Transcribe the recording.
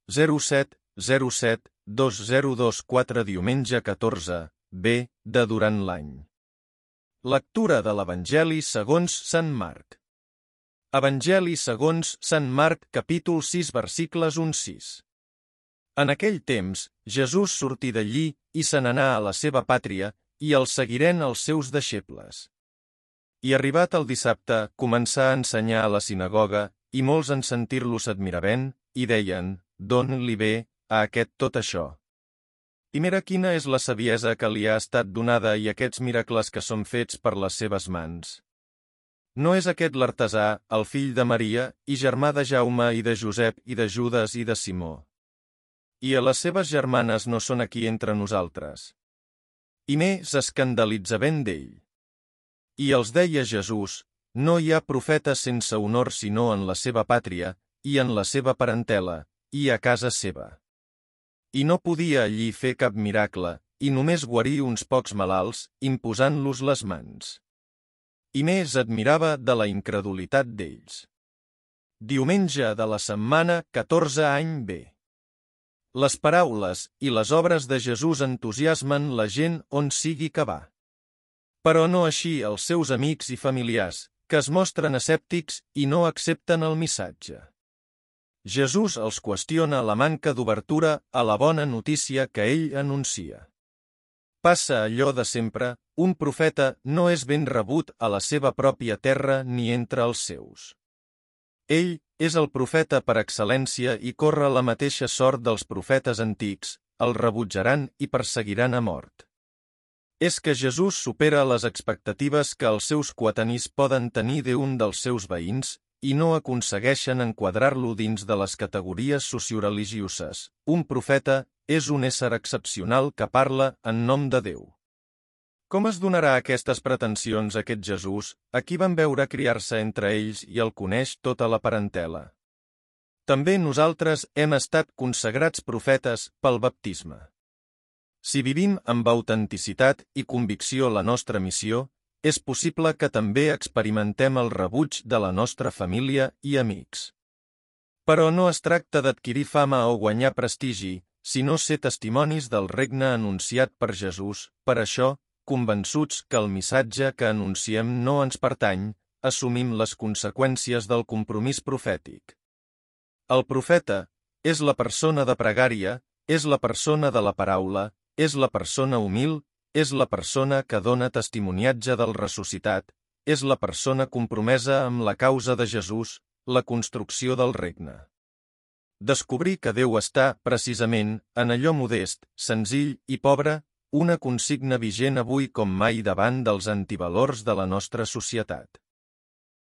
07072024 diumenge 14, B, de durant l'any. Lectura de l'Evangeli segons Sant Marc. Evangeli segons Sant Marc, capítol 6, versicles 1-6. En aquell temps, Jesús sortí d'allí i se n'anà a la seva pàtria, i el seguiren els seus deixebles. I arribat el dissabte, començà a ensenyar a la sinagoga, i molts en sentir-lo s'admiraven, i deien: d'on li ve a aquest tot això? I mira quina és la saviesa que li ha estat donada i aquests miracles que són fets per les seves mans. No és aquest l'artesà, el fill de Maria, i germà de Jaume i de Josep i de Judes i de Simó? I a les seves germanes no són aquí entre nosaltres? I més s'escandalitzaven d'ell. I els deia Jesús: no hi ha profeta sense honor sinó en la seva pàtria, i en la seva parentela, i a casa seva. I no podia allí fer cap miracle, i només guarir uns pocs malalts, imposant-los les mans. I més admirava de la incredulitat d'ells. Diumenge de la setmana 14 any B. Les paraules i les obres de Jesús entusiasmen la gent on sigui que va. Però no així els seus amics i familiars, que es mostren escèptics i no accepten el missatge. Jesús els qüestiona la manca d'obertura a la bona notícia que ell anuncia. Passa allò de sempre: un profeta no és ben rebut a la seva pròpia terra ni entre els seus. Ell és el profeta per excel·lència i corre la mateixa sort dels profetes antics, el rebutjaran i perseguiran a mort. És que Jesús supera les expectatives que els seus coetanis poden tenir d'un dels seus veïns, i no aconsegueixen enquadrar-lo dins de les categories socioreligioses. Un profeta és un ésser excepcional que parla en nom de Déu. Com es donarà aquestes pretensions a aquest Jesús, a qui van veure criar-se entre ells i el coneix tota la parentela? També nosaltres hem estat consagrats profetes pel baptisme. Si vivim amb autenticitat i convicció la nostra missió, és possible que també experimentem el rebuig de la nostra família i amics. Però no es tracta d'adquirir fama o guanyar prestigi, sinó ser testimonis del regne anunciat per Jesús. Per això, convençuts que el missatge que anunciem no ens pertany, assumim les conseqüències del compromís profètic. El profeta és la persona de pregària, és la persona de la paraula, és la persona humil, és la persona que dona testimoniatge del ressuscitat, és la persona compromesa amb la causa de Jesús, la construcció del regne. Descobrir que Déu està, precisament, en allò modest, senzill i pobre, una consigna vigent avui com mai davant dels antivalors de la nostra societat.